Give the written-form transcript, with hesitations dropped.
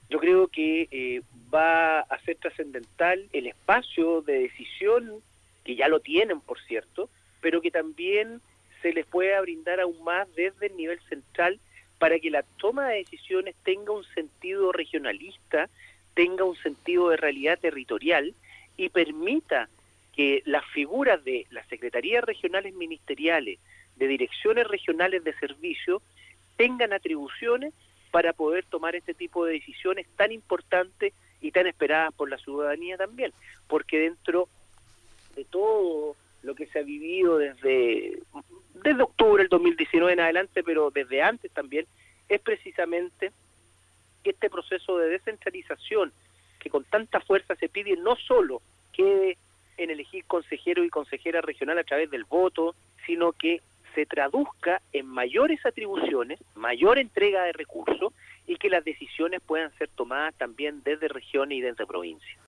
Yo creo que va a ser trascendental el espacio de decisión, que ya lo tienen, por cierto, pero que también se les pueda brindar aún más desde el nivel central para que la toma de decisiones tenga un sentido regionalista, tenga un sentido de realidad territorial y permita que las figuras de las secretarías regionales ministeriales, de direcciones regionales de servicio, tengan atribuciones para poder tomar este tipo de decisiones tan importantes y tan esperadas por la ciudadanía también, porque dentro de todo lo que se ha vivido desde octubre del 2019 en adelante, pero desde antes también, es precisamente que este proceso de descentralización que con tanta fuerza se pide no solo quede en elegir consejero y consejera regional a través del voto, sino que se traduzca en mayores atribuciones, mayor entrega de recursos y que las decisiones puedan ser tomadas también desde regiones y desde provincias.